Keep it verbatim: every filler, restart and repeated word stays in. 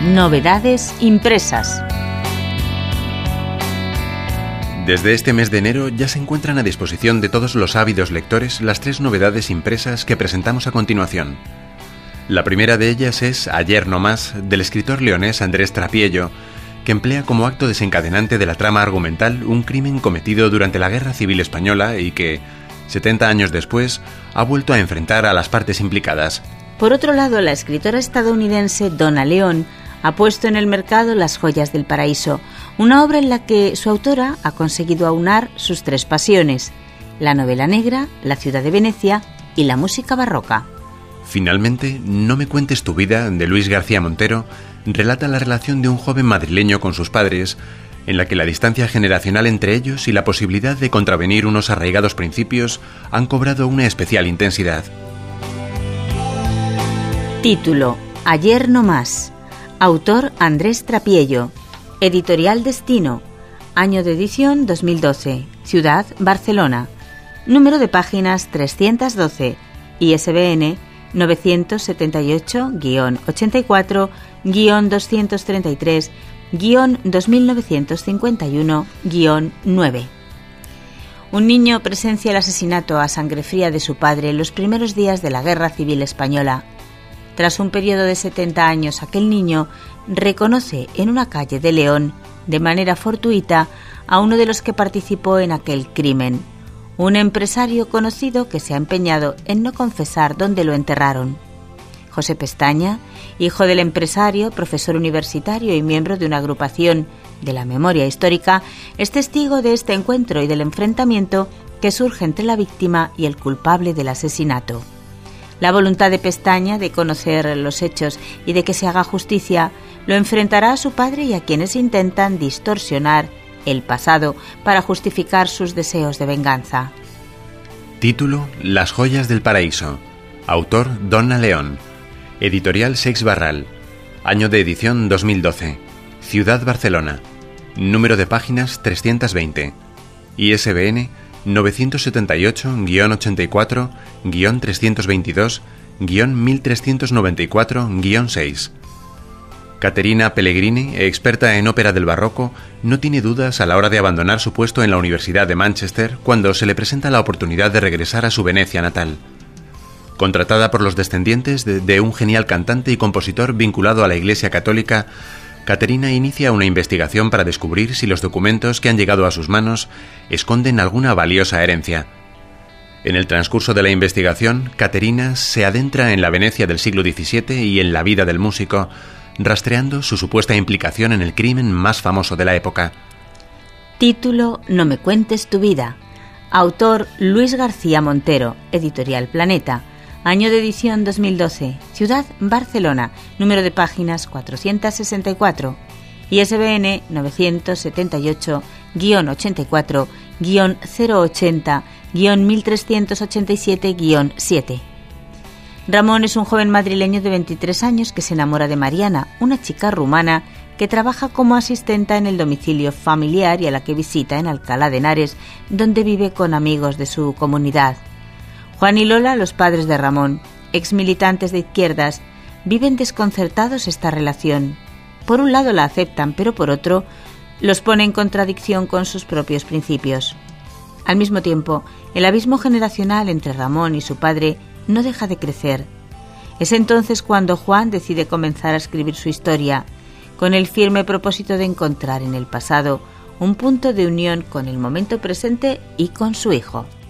Novedades impresas. Desde este mes de enero ya se encuentran a disposición de todos los ávidos lectores las tres novedades impresas que presentamos a continuación. La primera de ellas es Ayer no más, del escritor leonés Andrés Trapiello, que emplea como acto desencadenante de la trama argumental un crimen cometido durante la Guerra Civil Española y que, setenta años después, ha vuelto a enfrentar a las partes implicadas. Por otro lado, la escritora estadounidense Donna León ha puesto en el mercado Las joyas del paraíso, una obra en la que su autora ha conseguido aunar sus tres pasiones: la novela negra, la ciudad de Venecia y la música barroca. Finalmente, No me cuentes tu vida, de Luis García Montero, relata la relación de un joven madrileño con sus padres, en la que la distancia generacional entre ellos y la posibilidad de contravenir unos arraigados principios han cobrado una especial intensidad. Título: Ayer no más. Autor Andrés Trapiello. Editorial Destino. Año de edición dos mil doce. Ciudad Barcelona. Número de páginas trescientos doce. I S B N novecientos setenta y ocho guión ochenta y cuatro guión doscientos treinta y tres guión dos mil novecientos cincuenta y uno guión nueve. Un niño presencia el asesinato a sangre fría de su padre en los primeros días de la Guerra Civil Española. Tras un periodo de setenta años, aquel niño reconoce en una calle de León, de manera fortuita, a uno de los que participó en aquel crimen, un empresario conocido que se ha empeñado en no confesar dónde lo enterraron. José Pestaña, hijo del empresario, profesor universitario y miembro de una agrupación de la memoria histórica, es testigo de este encuentro y del enfrentamiento que surge entre la víctima y el culpable del asesinato. La voluntad de Pestaña de conocer los hechos y de que se haga justicia lo enfrentará a su padre y a quienes intentan distorsionar el pasado para justificar sus deseos de venganza. Título: Las joyas del paraíso. Autor Donna León. Editorial Seix Barral. Año de edición dos mil doce. Ciudad Barcelona. Número de páginas trescientos veinte. I S B N novecientos setenta y ocho guión ochenta y cuatro guión trescientos veintidós guión mil trescientos noventa y cuatro guión seis. Caterina Pellegrini, experta en ópera del barroco, no tiene dudas a la hora de abandonar su puesto en la Universidad de Manchester cuando se le presenta la oportunidad de regresar a su Venecia natal. Contratada por los descendientes de, de un genial cantante y compositor vinculado a la Iglesia Católica, Caterina inicia una investigación para descubrir si los documentos que han llegado a sus manos esconden alguna valiosa herencia. En el transcurso de la investigación, Caterina se adentra en la Venecia del siglo diecisiete y en la vida del músico, rastreando su supuesta implicación en el crimen más famoso de la época. Título: No me cuentes tu vida. Autor Luis García Montero. Editorial Planeta. Año de edición dos mil doce. Ciudad Barcelona. Número de páginas cuatrocientos sesenta y cuatro. I S B N novecientos setenta y ocho guión ochenta y cuatro guión cero ochenta guión mil trescientos ochenta y siete guión siete. Ramón es un joven madrileño de veintitrés años que se enamora de Mariana, una chica rumana que trabaja como asistenta en el domicilio familiar y a la que visita en Alcalá de Henares, donde vive con amigos de su comunidad. Juan y Lola, los padres de Ramón, exmilitantes de izquierdas, viven desconcertados esta relación. Por un lado la aceptan, pero por otro los pone en contradicción con sus propios principios. Al mismo tiempo, el abismo generacional entre Ramón y su padre no deja de crecer. Es entonces cuando Juan decide comenzar a escribir su historia, con el firme propósito de encontrar en el pasado un punto de unión con el momento presente y con su hijo.